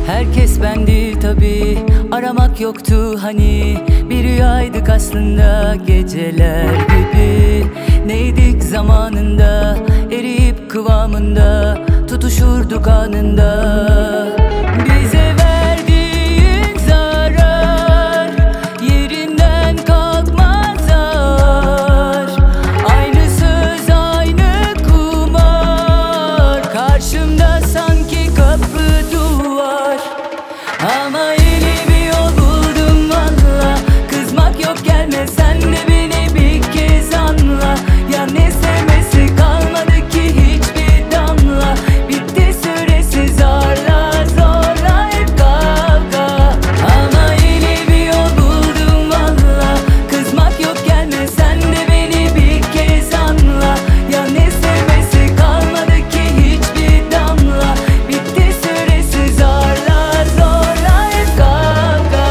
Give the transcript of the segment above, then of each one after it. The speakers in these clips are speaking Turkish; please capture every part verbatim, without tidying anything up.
Herkes ben değil tabi, aramak yoktu hani. Bir rüyaydık aslında geceler gibi. Neydik zamanında, eriyip kıvamında, tutuşurduk anında. Bize verdiğin zarar yerinden kalkmaz ağır. Aynı söz aynı kumar, karşımda sanki kapı duvar. Ama yeni bir yol buldum valla. Kızmak yok, gelme sen de beni bir kez anla. Ya ne sevmesi kalmadı ki hiçbir damla. Bitti süresi zorla zorla hep kavga. Ama yeni bir yol buldum valla. Kızmak yok, gelme sen de beni bir kez anla. Ya ne sevmesi kalmadı ki hiçbir damla. Bitti süresi zorla zorla hep kavga.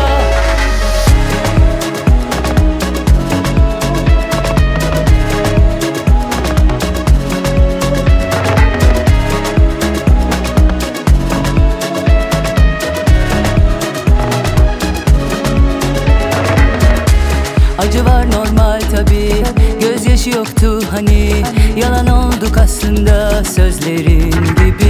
Acı var normal tabi, gözyaşı yoktu hani. Yalan olduk aslında sözlerin gibi.